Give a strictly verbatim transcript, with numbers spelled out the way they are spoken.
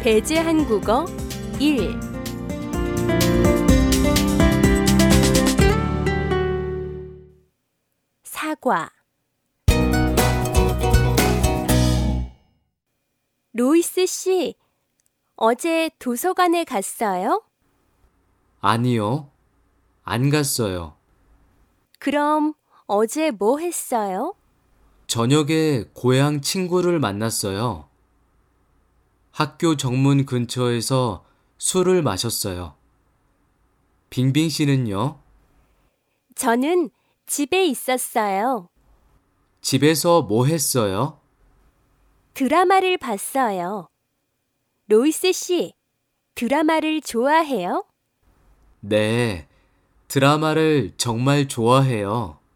배제 한국어 일. 사과. 로이스 씨, 어제 도서관에 갔어요? 아니요, 안 갔어요. 그럼 어제 뭐 했어요? 저녁에 고향 친구를 만났어요. 학교 정문 근처에서 술을 마셨어요. 빙빙 씨는요? 저는 집에 있었어요. 집에서 뭐 했어요? 드라마를 봤어요. 로이스 씨, 드라마를 좋아해요? 네, 드라마를 정말 좋아해요.